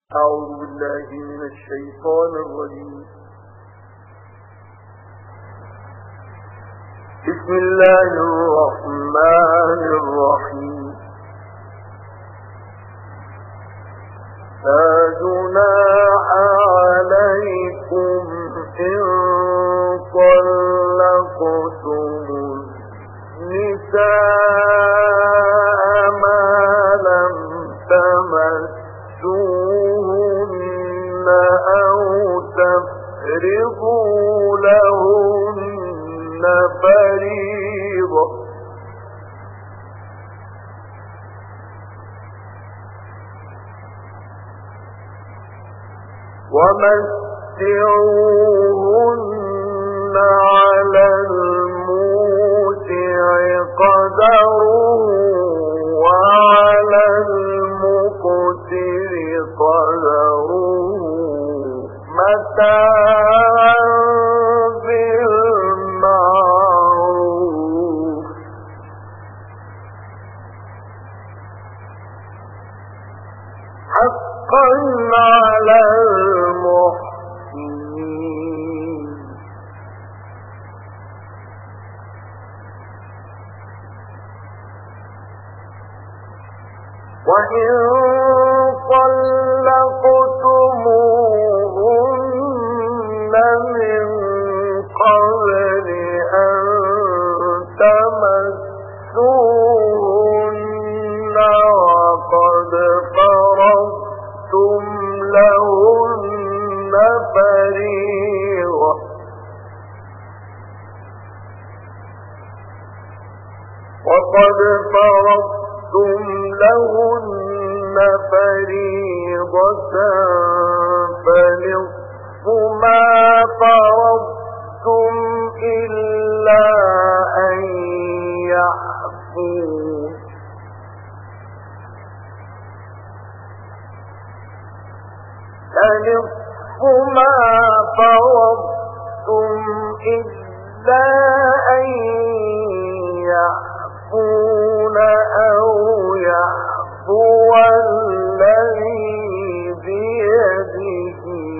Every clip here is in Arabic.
أعوذ بالله من الشيطان الرجيم. بسم الله الرحمن الرحيم. لا جناح عليكم إن طلقتم النساء ما لم تمسوهن أو تفرضوا لهن فريضة ومتعوهن على الموسع قدره وعلى المقتر قدره متاعا بالمعروف حقا على المحسنين. وإن طلقتموهن من قبل أن تمسوهن وقد فرضتم لهن فريضة فنصف ما فرضتم إلا أن يعفون أو يعفو الذي بيده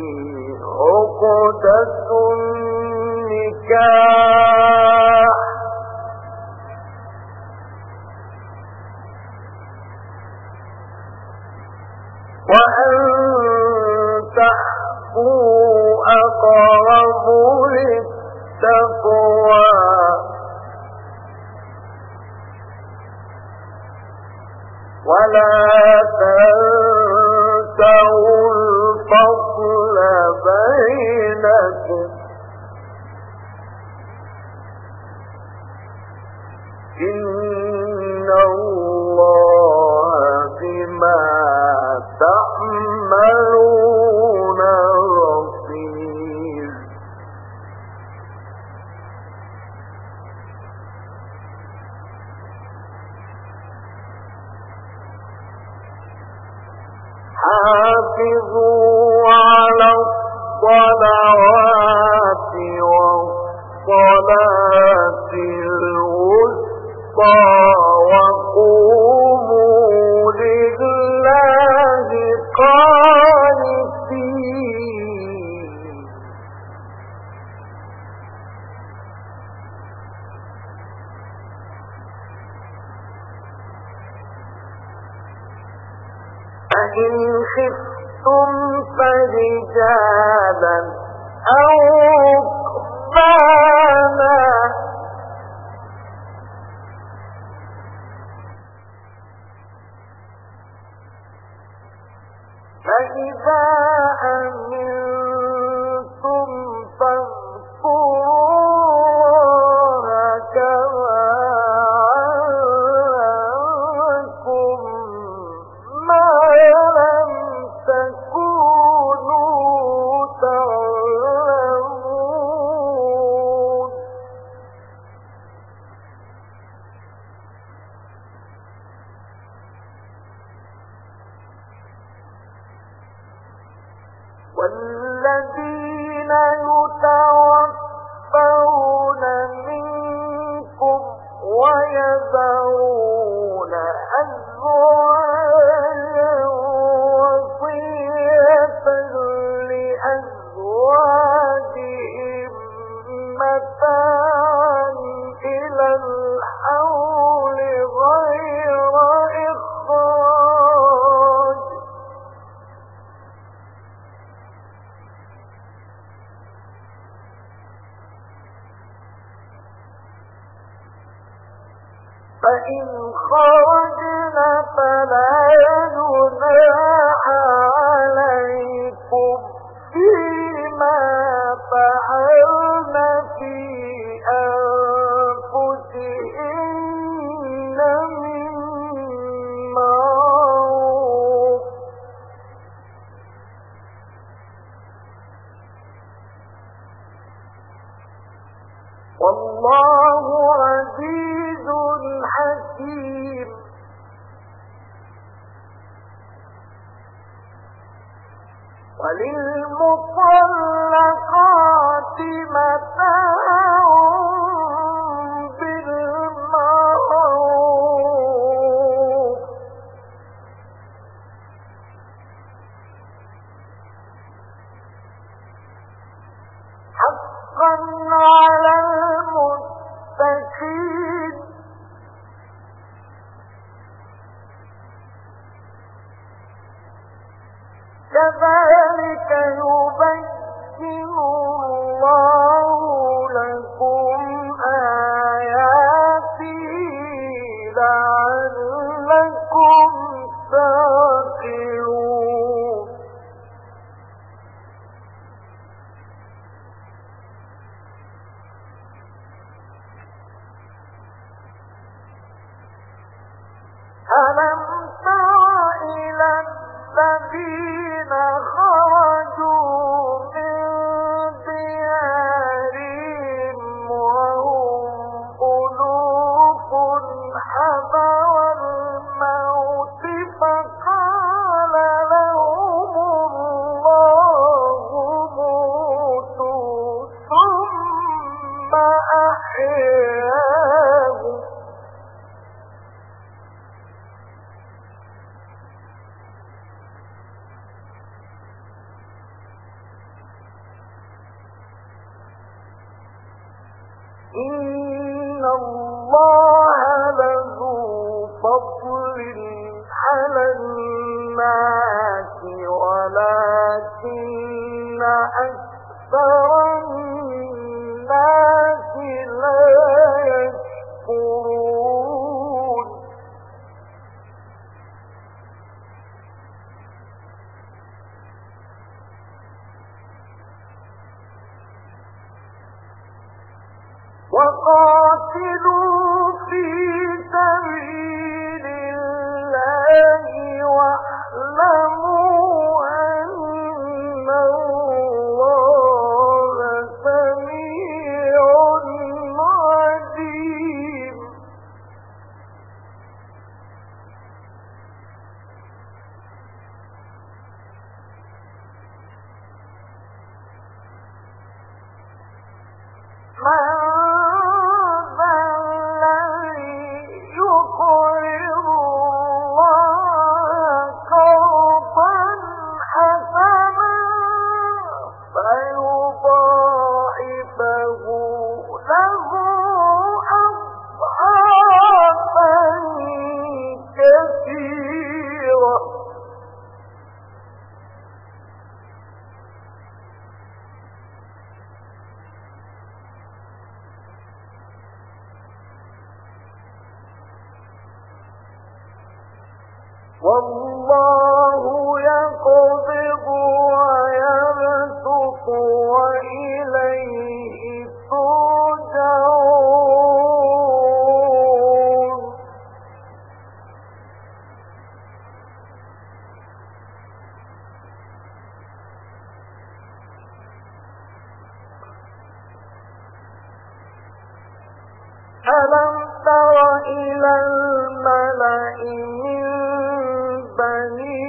عقدة النكاح وأن تحفوا أقرب للتقوى ولا تنسوا الفضل بينكم إن الله بما تعملون بصير. حافظوا على الصلوات والصلاة الوسطى وقوموا لله قانتين. فإن خفتم فرجالا أو ركبانا فإذا أمنتم فاذكروا الله كما علمكم ما لم تكونوا تعلمون. والذين يتوفون منكم ويذرون أزواجا وصية فإن خرجن فلا جناح عليكم فيما فعلن في أنفسهن من معروف والله عزيز حكيم. وللمطلقات متاع بالمعروف حقا على المتقين. كذلك يبين الله لكم آياته لعلكم تعقلون. ألم تر إلى الذين خرجوا من ديارهم وهم ألوف حذر الموت فقال لهم الله موتوا ثم أحياهم إن الله لذو فضل على الناس ولكن أكثر الناس لا يشكرون. وقاتلوا في سبيل الله واعلموا أن الله سميع عليم. والله يقبض ويبسط وإليه ترجعون. ألم تر إلى الملأ من بني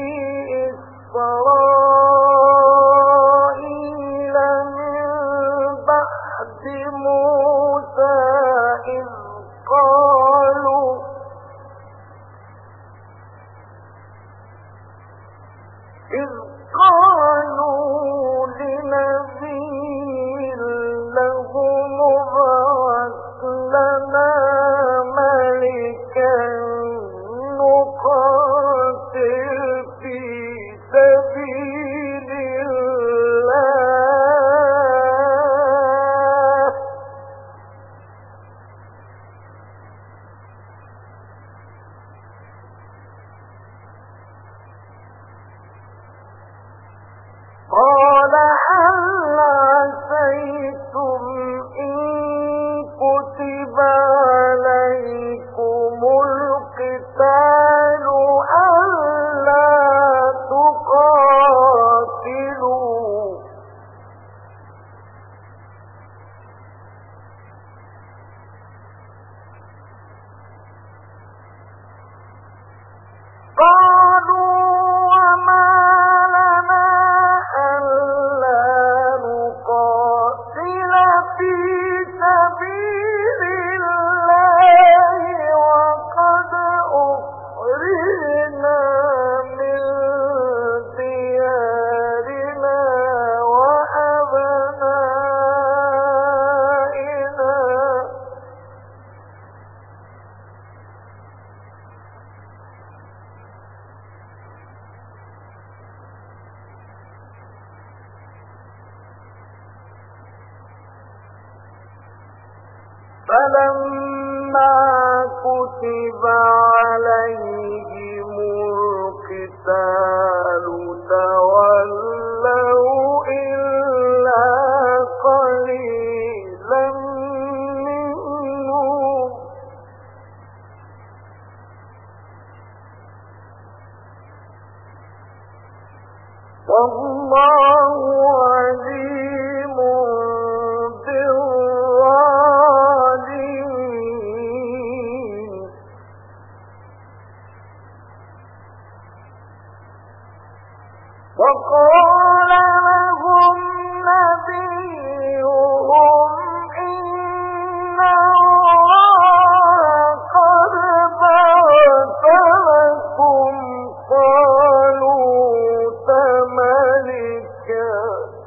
إسرائيل من بعد موسى إذ قالوا لنبي له مبعث لنا ملكا هل عسيتم إن كتب عليكم القتال ألا تقاتلوا قالوا وما لنا ألا نقاتل في سبيل الله وقد أخرجنا من ديارنا وأبنائنا فلما كتب عليهم القتال تولوا إلا قليلا منهم والله عليم بالظالمين وقال لهم نبيهم إن الله قد بعث لكم طالوت ملكا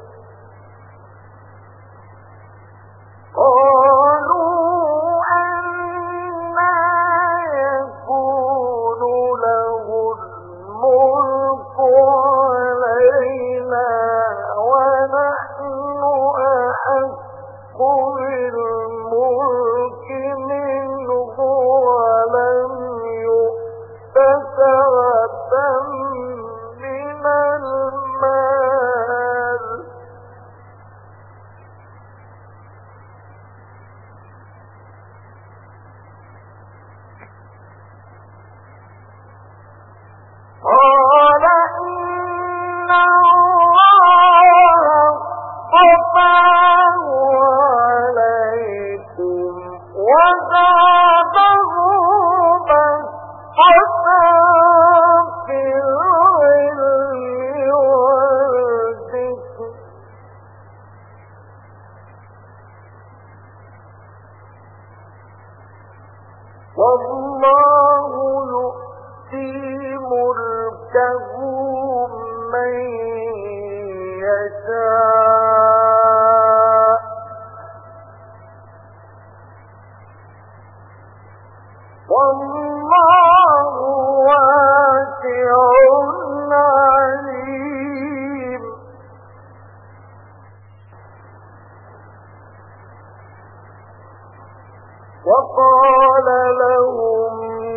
قالوا أنى يكون له الملك علينا ونحن أحق بالملك منه ولم يؤت سعة من المال قال إن الله اصطفاه عليكم وزاده بسطة في العلم والذكر والله يؤتي ملكه من يشاء والله واسع عليم وقال لهم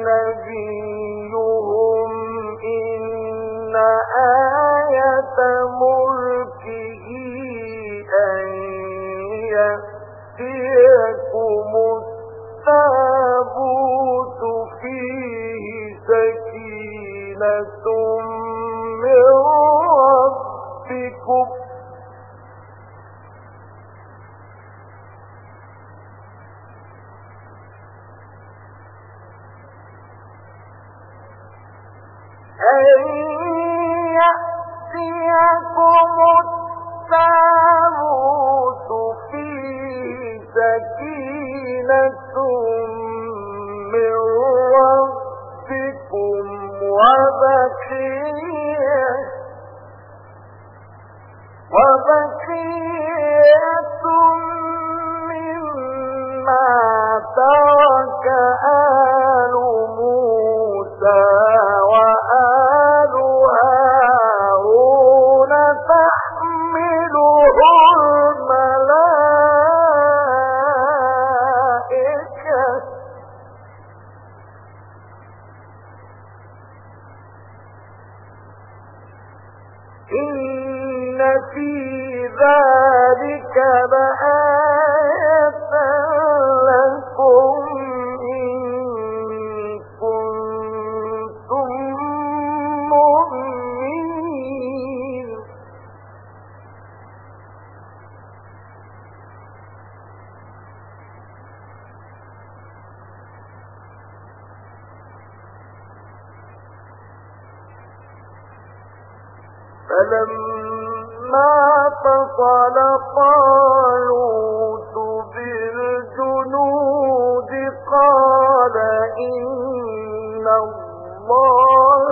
نبيهم إن آية ملكه أن يأتيكم التابوت فيه سكينة من ربكم أن يأتيكم التابوت فيه سكينة من ربكم وبقية مما ترك آل موسى وآل هارون تحمله الملائكة إن في ذلك لآية لكم إن كنتم مؤمنين. فلما فصل طالوت بالجنود قال إن الله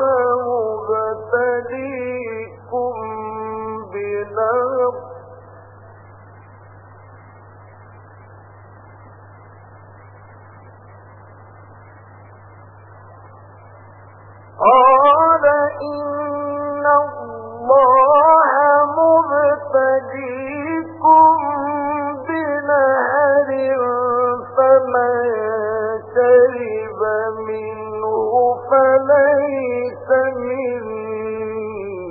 مبتليكم بنهر قال إن الله مبتليكم بنهر فمن شرب منه فليس مني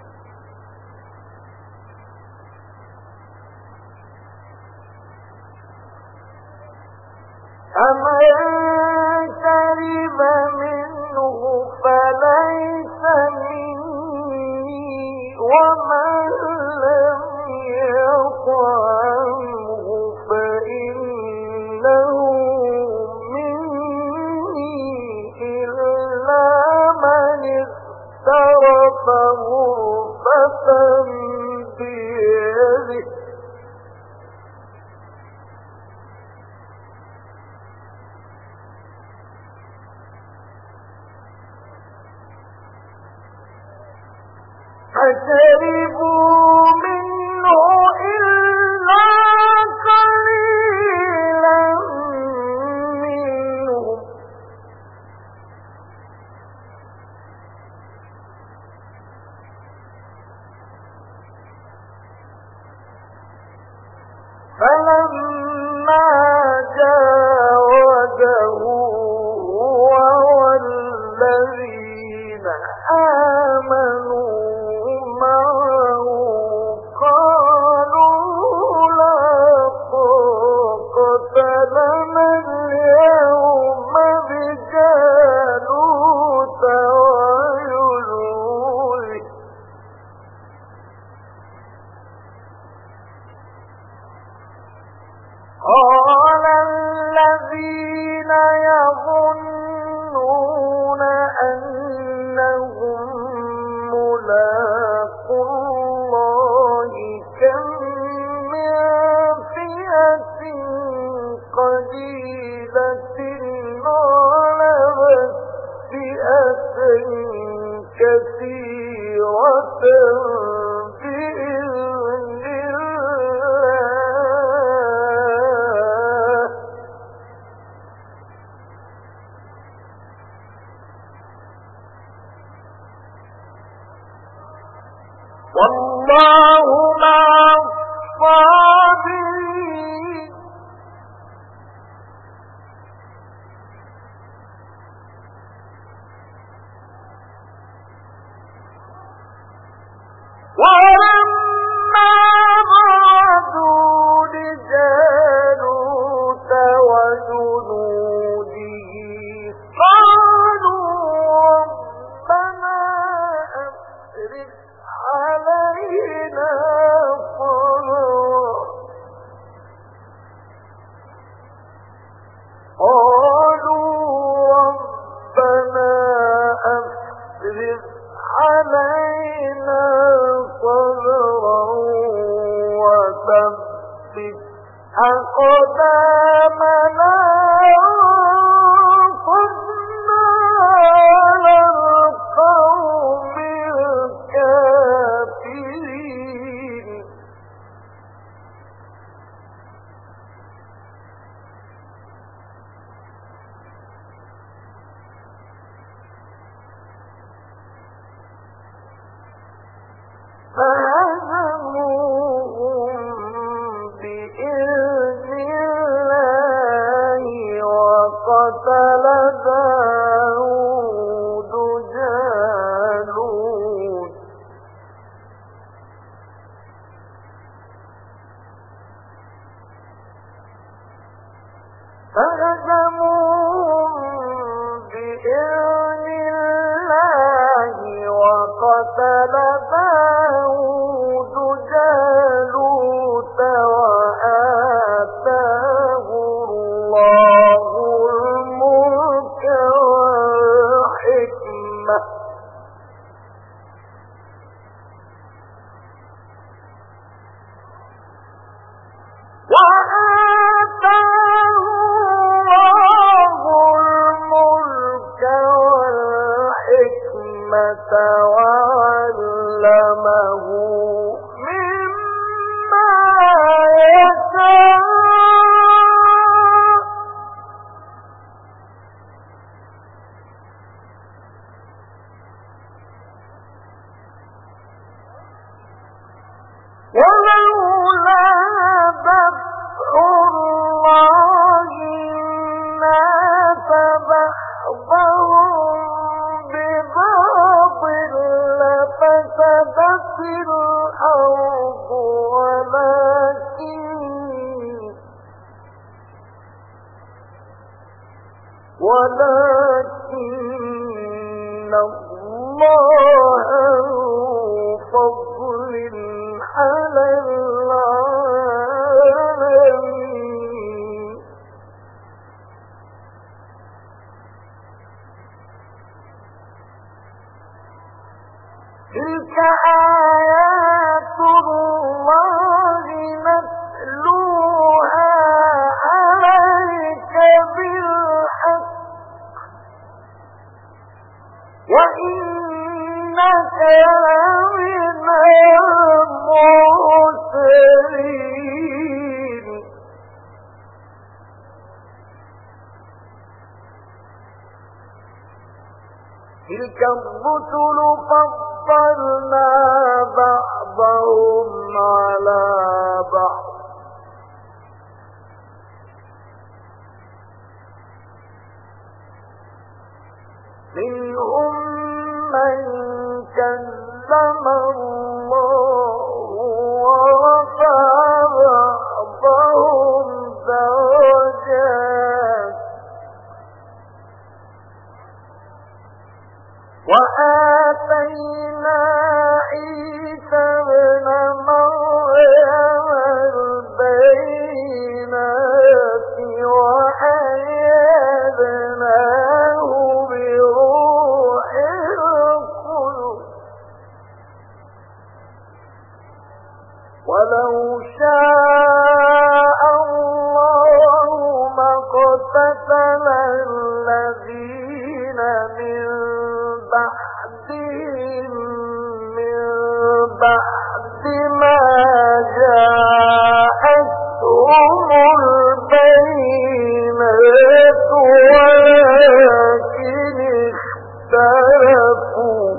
ومن لم يطعمه فإنه مني إلا من اغترف غرفة بيده فشربوا منه إلا قليلا منهم فلما جاوزه هو والذين آمنوا معه قالوا لا طاقة لنا اليوم بجالوت وجنوده قال الذين يظنون أنهم ملاقو الله كم من فئة قليلة غلبت فئة كثيرة بإذن الله والله مع الصابرين ولما بعثوا لجالوت وجنوده قالوا ربنا أفرغ علينا صبرا قالوا ربنا أفرغ علينا صبرا وثبت أقدامنا وانصرنا على القوم الكافرين فهزموهم بإذن مما يشاء ولولا دفع الله الناس بعضهم ببعض لفسدت الأرض ولكن الله ذو فضل على العالمين تلك آيات الله نتلوها عليك بالحق وإنك لمن المرسلين تلك الرسل فضلنا بعضهم على بعض منهم من كلم الله ورفع بعضهم درجات وآتينا عيسى ابن مريم البينات وأيدناه بروح القدس ولو شاء الله ما اقتتل الذين من بعدهم من بعد ما جاءتهم البينات ولكن اختلفوا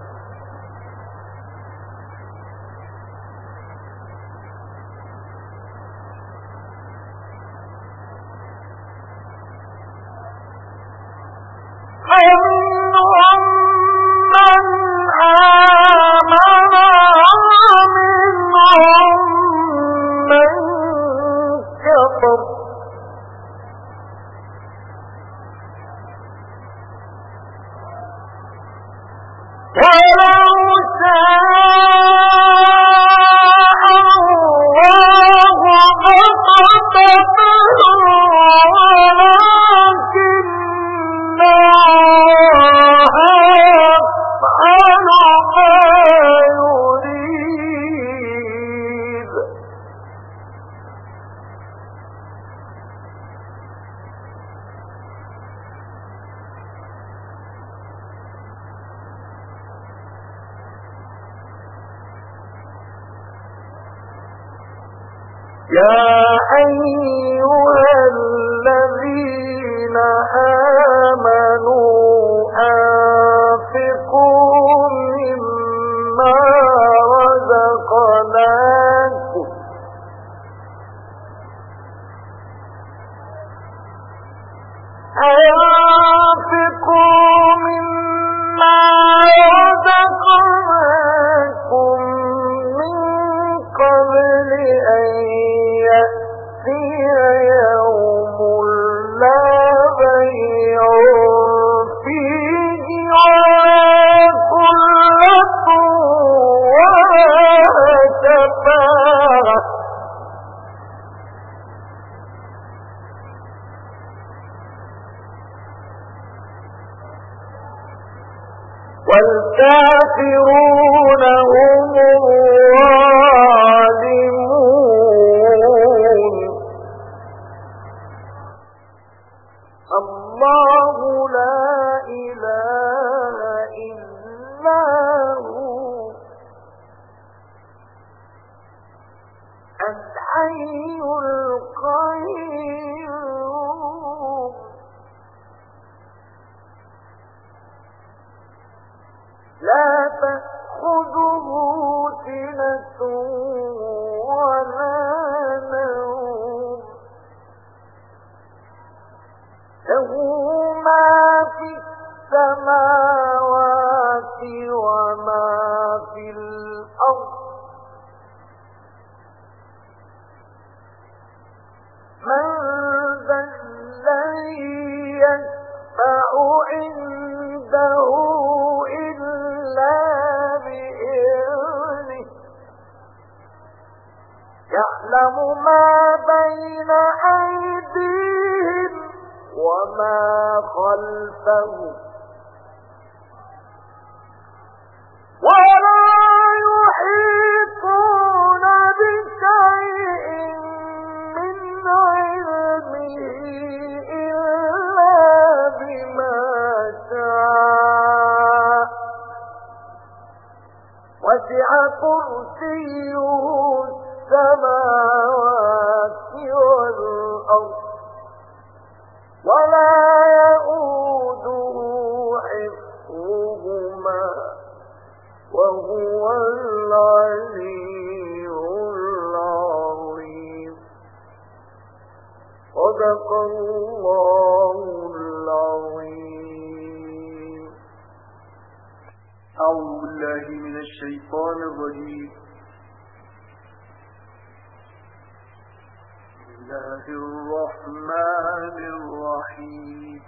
فمنهم من آمن ومنهم من كفر ولو شاء الله يا أيها الذين آمنوا أنفقوا مما رزقناكم من قبل أن يأتي يوم لا بيع فيه ولا خلة ولا شفاعة والكافرون هم الظالمون الله لا إله إلا هو الحي القيوم لا تأخذه سنة ولا نوم له ما في السماوات وما في الأرض من ذا الذي يشفع عنده إلا بإذنه يعلم ما بين أيديهم وما خلفهم ولا يحيطون بشيء من علمه إلا بما شاء وسع كرسيه السماوات والأرض ولا يؤوده حفظهما وهو العلي العظيم صدق الله العظيم. أعوذ بالله من الشيطان الرجيم. بسم الله الرحمن الرحيم.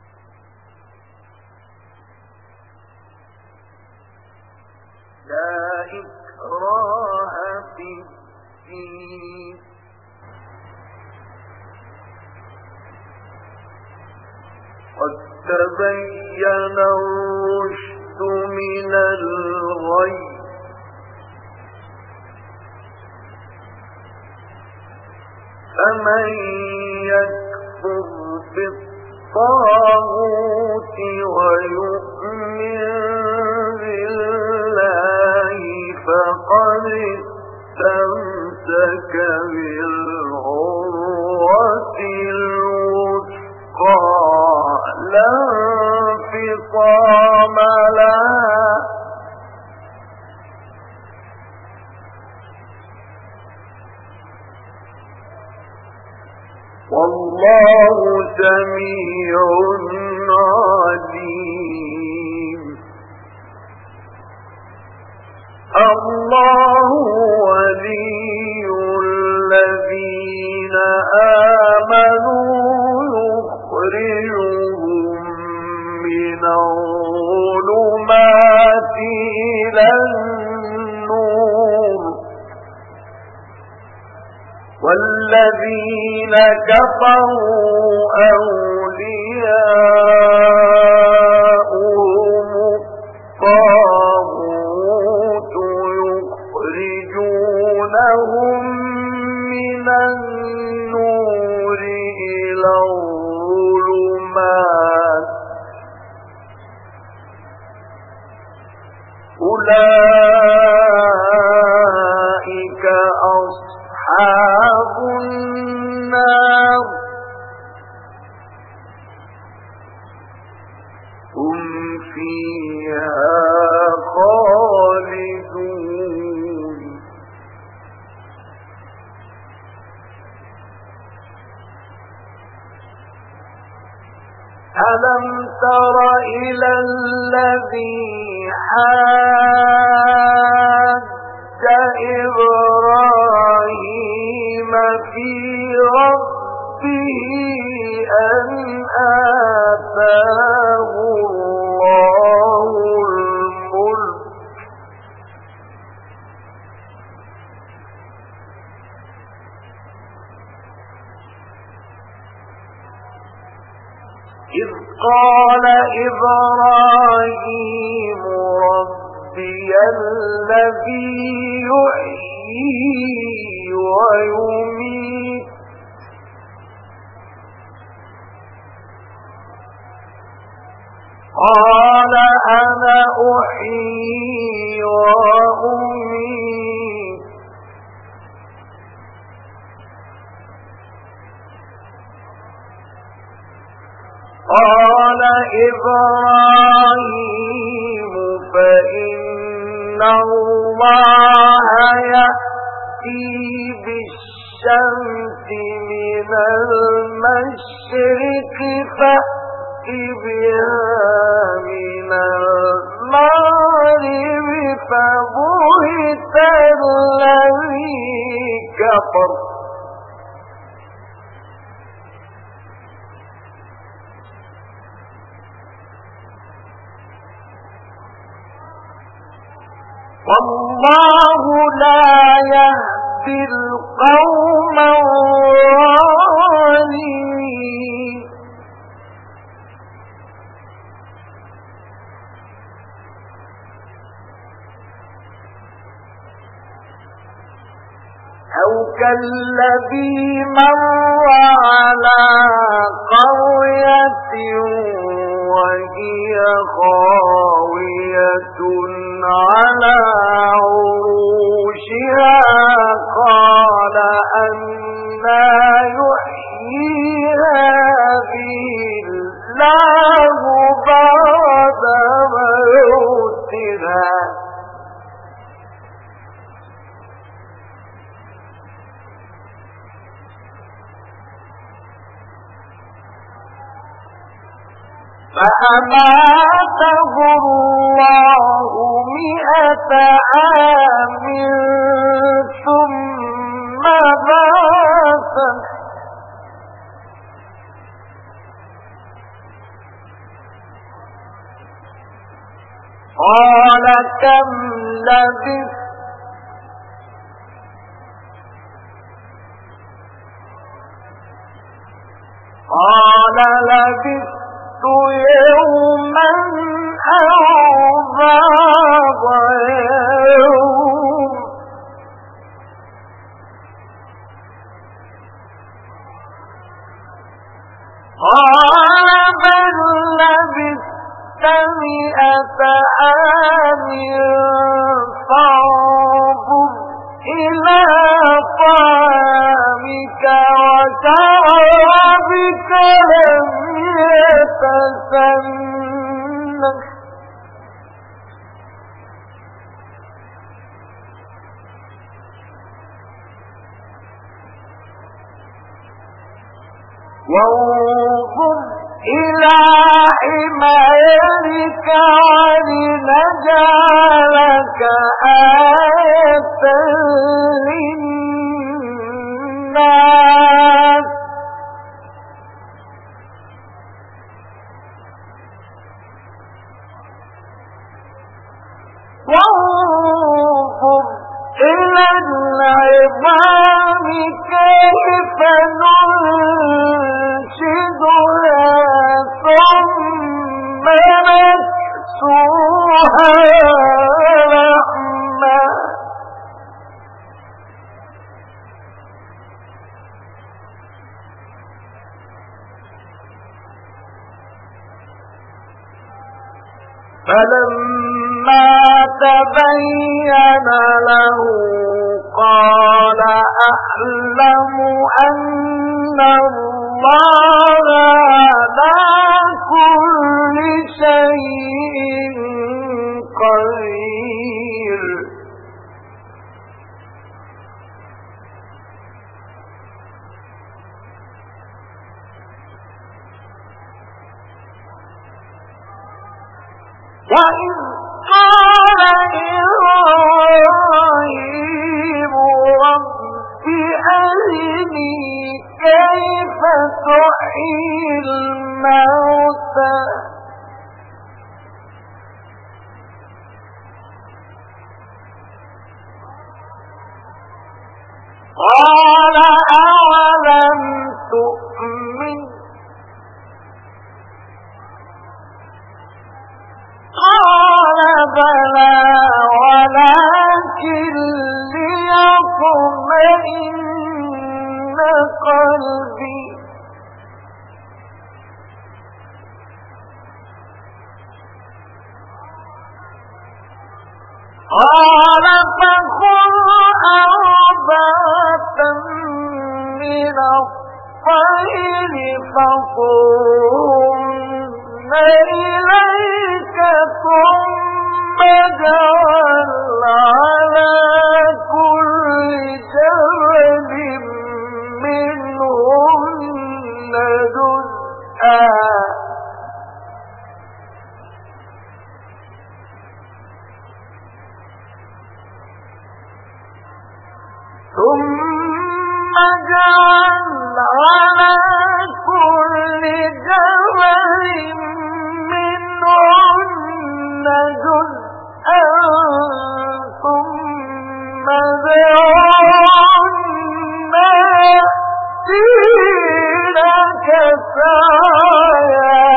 لا إكراه في الدين قد تبين الرشد من الغي فمن يكفر بالطاغوت ويؤمن بالله فقد استمسك بالعروة الوثقى لا انفصام لها والله سميع عليم. الله ولي الذين آمنوا يخرجهم من الظلمات إلى النور والذين كفروا أولياؤهم الطاغوت يخرجونهم من النور إلى الظلمات أولئك أصحاب النار هم فيها خالدون. ألم تر إلى الذي حاج إبراهيم في ربه أن آتاه الله الملك إذ قال إبراهيم ربي الذي يحيي ويميت قال أنا أحيي وأميت إبراهيم فإن الله يأتي بالشمس من المشرق فأت بها من المغرب فبهت الذي كفر والله لا يهدي القوم الظالمين أو كالذي مر على قرية وهي خاوية على عروشها قال أنى يحيي هذه الله بعد موتها فأماته الله 100 عام ثم بعثه قال كم لبثت قال لبثت يوما أو بعض يوم قال بل لبثت 100 عام فانظر إلى طعامك وشرابك لم يتسنه وانظر إلى حمارك ولنجعلك آية للناس وانظر إلى العظام كيف ننشدها ثم نكسوها لحما فلما تبين له قال أعلم أن الله على كل شيء قدير وإذ قال إبراهيم رب أرني كيف تحيي الموتى قال أولم تؤمن قال بلى ولكن ليطمئن قلبي قال فخذ 4 من الطير فصرهن ثم جعل على كل جبل منهن جزءا ثم ادعوهن يأتينك سعيا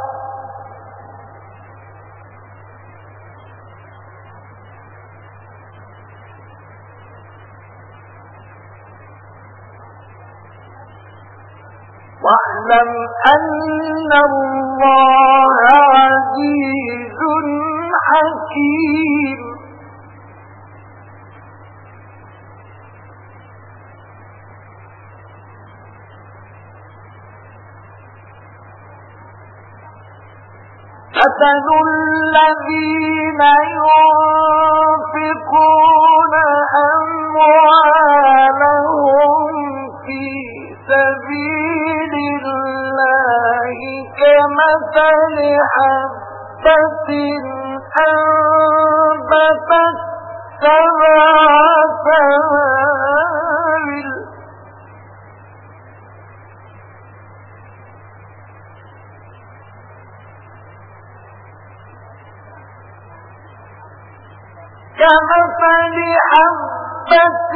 واعلم أن الله عزيز حكيم مثل الذين ينفقون أموالهم في سبيل الله كمثل حبة أنبتت سبع سنابل كمثل حبة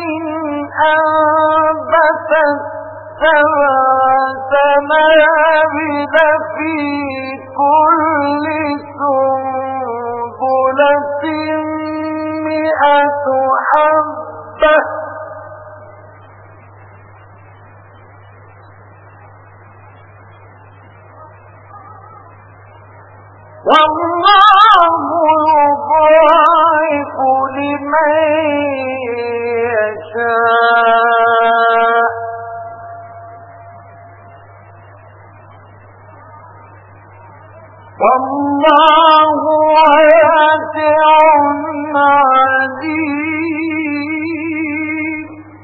أنبتت سبع سنابل في كل سنبلة 100 حبة والله يضاعف لمن يشاء والله واسع عليم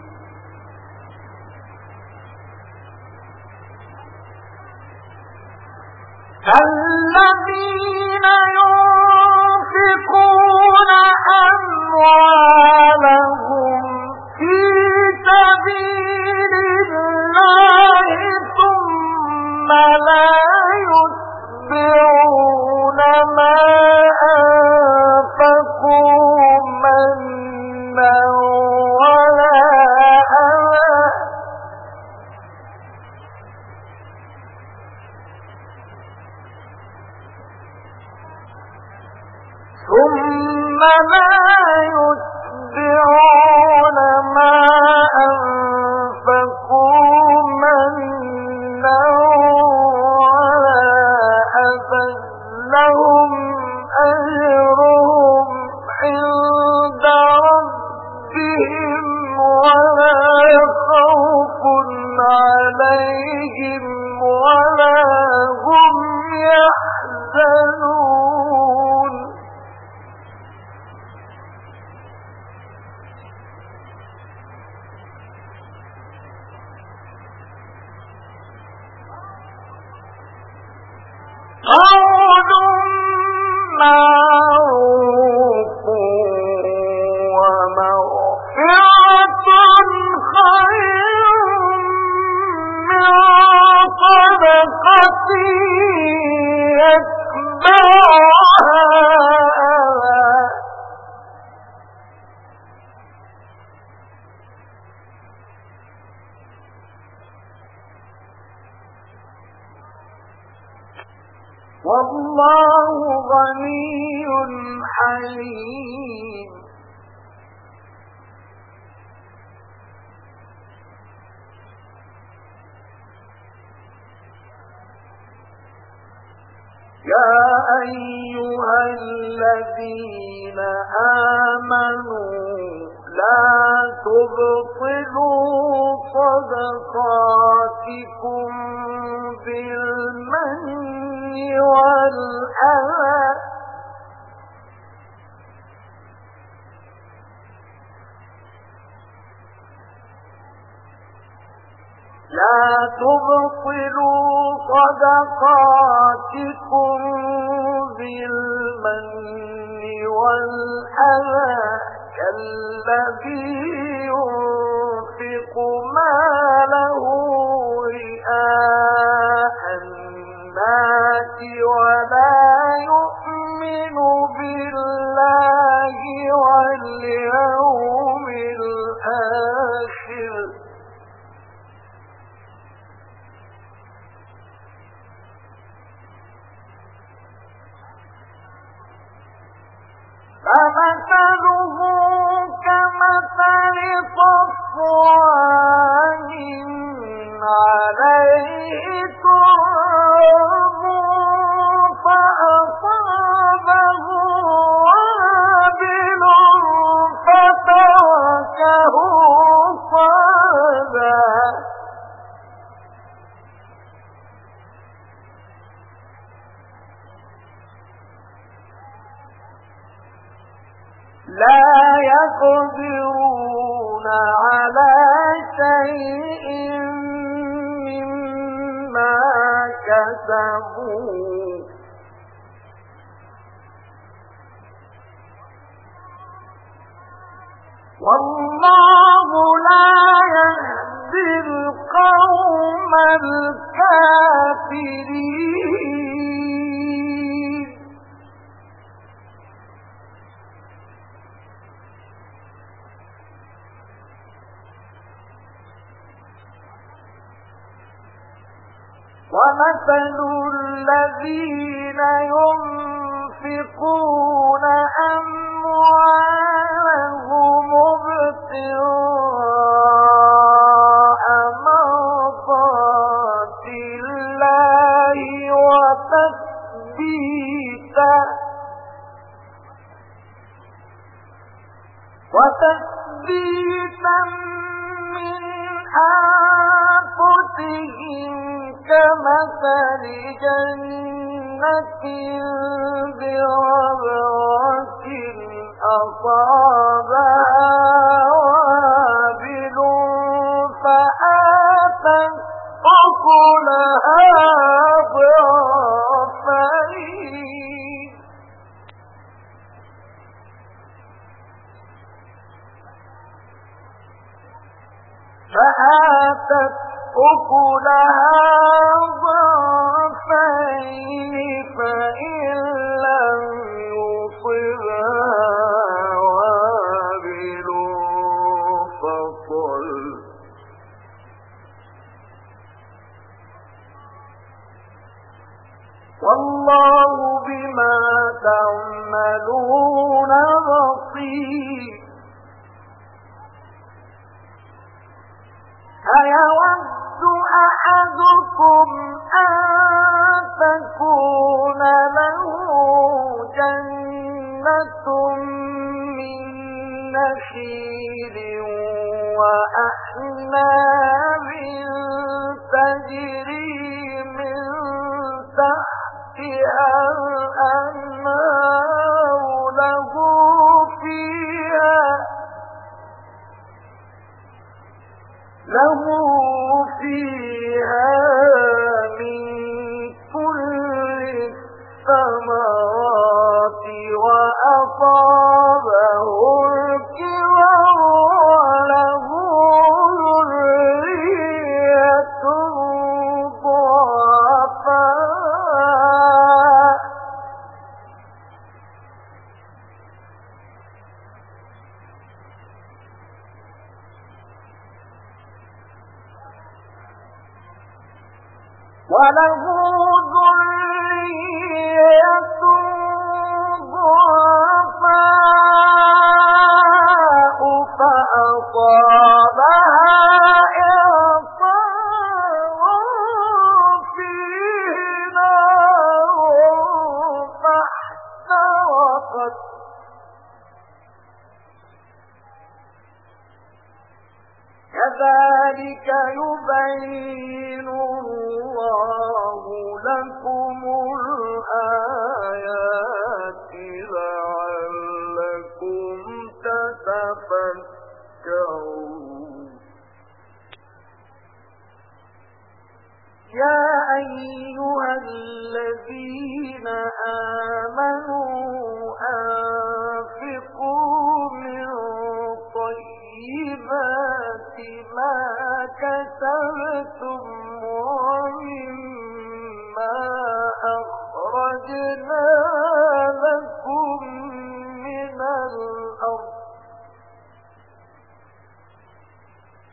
الذين ينفقون أموالهم في سبيل الله ثم لا يتبعون ما أنفقوا منا ولا أذى ثم لا يتبعون ما أنفقوا منا ولا أذى لهم أجرهم عند ربهم ولا خوف عليهم ولا هم يحزنون قول معروف ومغفرة خير من صدقة يتبعها والله غني حليم يا أيها الذين آمنوا لا تبطلوا صدقاتكم بالمن والأذى لا تبطلوا صدقاتكم بالمن والأذى كالذي ينفق ينتشر فمثله كمثل صفوان عليه تراب فأصابه وابل فتركه صلدا لا يقدرون على شيء مما كسبوا والله لا يهدي القوم الكافرين ومثل الذين ينفقون أموالهم ابتغاء مرضات الله وتثبيتا من أنفسهم كمثل جنة بربوة أصابها وابل فآتت أكلها ضعفين فإن لم يصبها وابل فطل والله بما تعملون بصير أيود أحدكم أن تكون له جنة من نخيل وأعناب تجري من تحتها الأنهار له فيها من كل الثمرات وأصابه الكبر وله ذرية ضعفاء وله ذرية ضعفاء فأصابها إعصار فيه نار فاحترقت كذلك يبين الله لكم الآيات لعلكم تتفكرون يا أيها الذين آمنوا أنفقوا من طيبات ما كسبتم ومما أخرجنا لكم من الأرض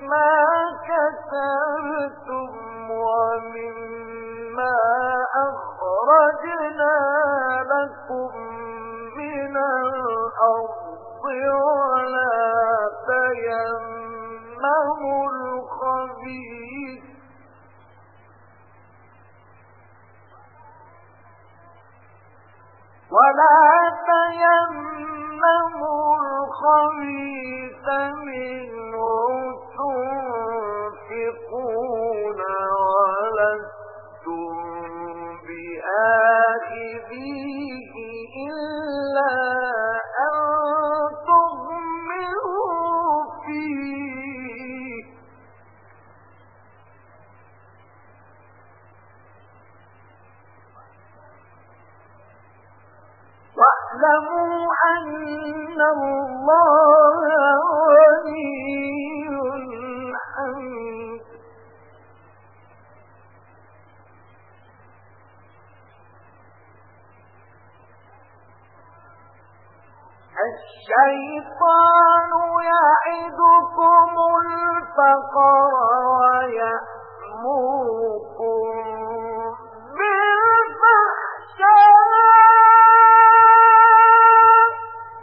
ما كسبتم ومما أخرجنا لكم من الأرض ولا تيمموا الخبيث منه تنفقون ولستم بآخذيه إلا أن تغمضوا فيه واعلموا أن الله غني حميد الشيطان يعدكم الفقر ويأمركم بالفحشاء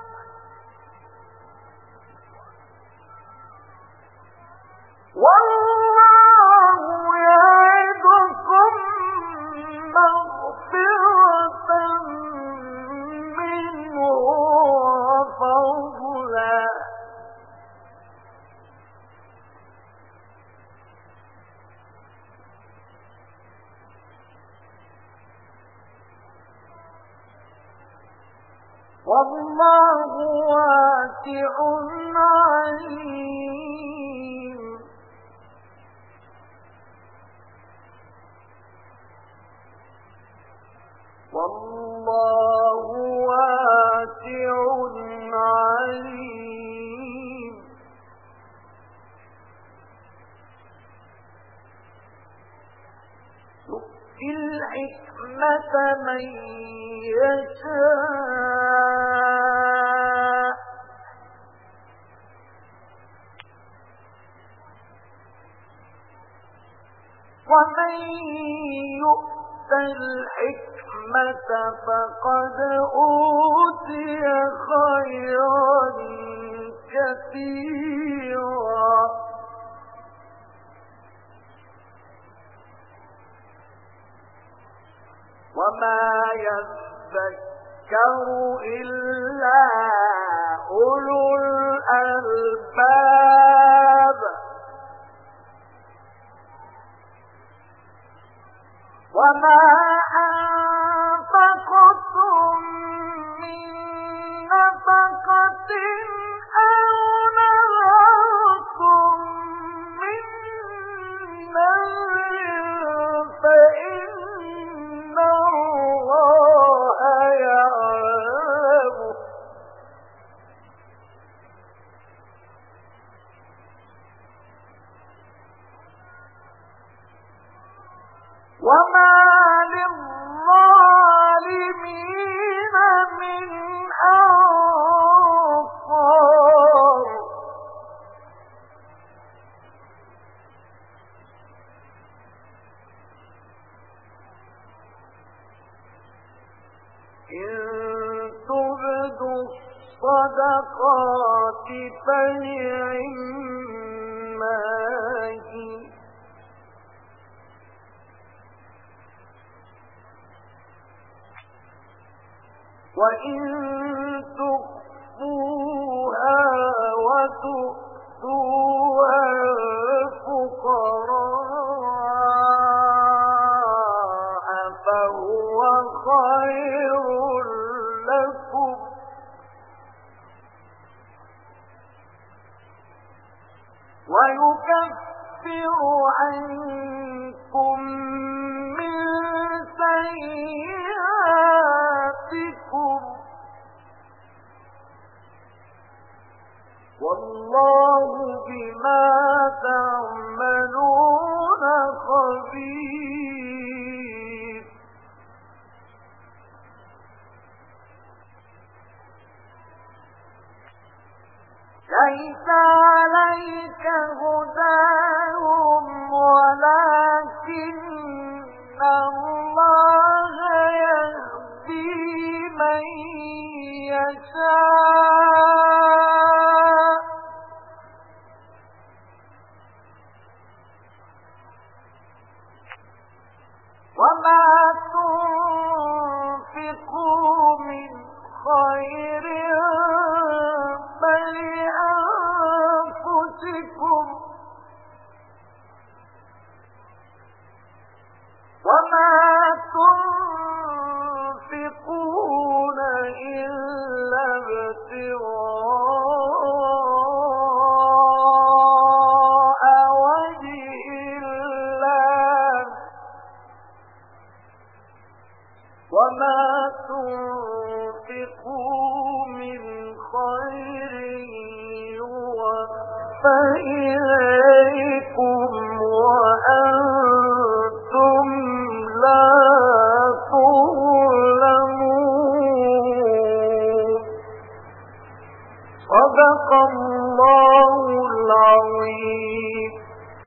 والله يعدكم مغفرة منه وفضلا والله واسع عليم والله واسع عليم يؤتي الحكمة من يشاء ومن يؤت الحكمة فقد أوتي خيرا كثيرا وما يذكر إلا أولو الألباب وما أنفقتم من نفقة أو نذرتم من نذر فإن الله يعلمه وما للظالمين من أنصار إن تبدوا الصدقات فنعما هي وإن تخفوها وتؤتوها الفقراء فهو خير لكم ويكفر عنكم من سيئاتكم والله بما تعملون خبير ليس عليك هداهم صدق الله العظيم.